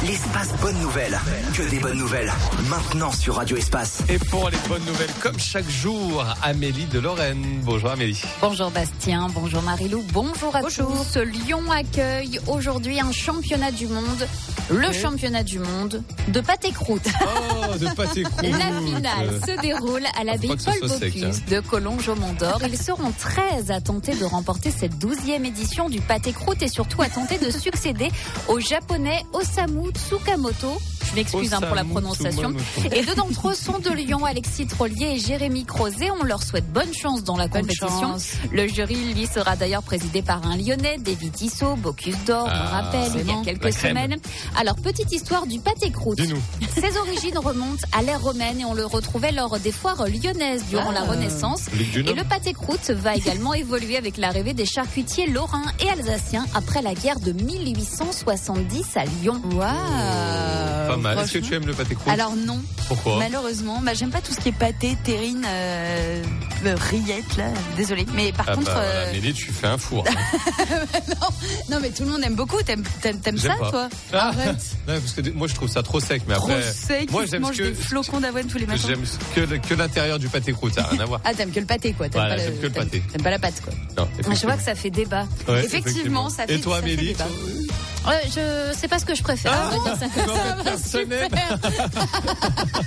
L'espace bonne nouvelle. Que des bonnes nouvelles. Maintenant sur Radio Espace. Et pour les bonnes nouvelles, comme chaque jour, Amélie de Lorraine. Bonjour Amélie. Bonjour Bastien, bonjour Marilou, bonjour à tous. Lyon accueille aujourd'hui un championnat du monde, le championnat du monde de pâté croûte. Oh, de pâté croûte. La finale se déroule à l'abbaye Paul Bocuse de Collonges au Mont-d'Or. Ils seront 13 à tenter de remporter cette 12e édition du pâté croûte et surtout à tenter de succéder au japonais Osamu Tsukamoto. Je m'excuse pour la prononciation. Et deux d'entre eux sont de Lyon, Alexis Trollier et Jérémy Crozet. On leur souhaite bonne chance dans la compétition. Le jury, lui, sera d'ailleurs présidé par un Lyonnais, David Tissot, Bocuse d'Or, on rappelle, il y a quelques semaines. Alors, petite histoire du pâté croûte. Dis-nous. Ses origines remontent à l'ère romaine et on le retrouvait lors des foires lyonnaises durant la Renaissance. Et le pâté croûte va également évoluer avec l'arrivée des charcutiers lorrains et alsaciens après la guerre de 1870 à Lyon. Waouh! Pas mal. Est-ce que tu aimes le pâté croûte? Alors non. Pourquoi? Malheureusement, j'aime pas tout ce qui est pâté, terrine, rillettes là. Désolée. Mais par contre, voilà, Amélie, tu fais un four. non, mais tout le monde aime beaucoup. T'aimes ça, pas. toi? Arrête. Non, parce que moi je trouve ça trop sec, mais trop après. sec. Moi j'aime des flocons d'avoine tous les matins. J'aime que l'intérieur du pâté croûte, ça n'a rien à voir. Ah, t'aimes que le pâté, quoi. Voilà, j'aime que le pâté. T'aimes pas la pâte, quoi. Non, je vois que ça fait débat. Ouais, effectivement, ça fait. Et toi, Amélie? Je sais pas ce que je préfère. Ah, on va dire ça comme ça. Personnel.